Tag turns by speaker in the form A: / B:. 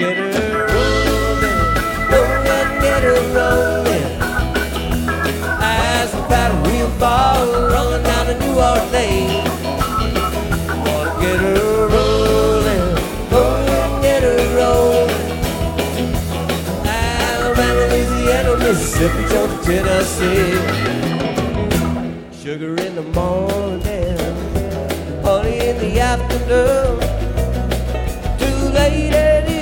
A: Get her rolling, rolling, get her rolling. As the paddle wheel ball rolling down to New Orleans. Gonna get her rolling, rolling, get her rolling. Alabama, Louisiana, Mississippi, Georgia, Tennessee. Sugar in the morning, honey in the afternoon. Too late.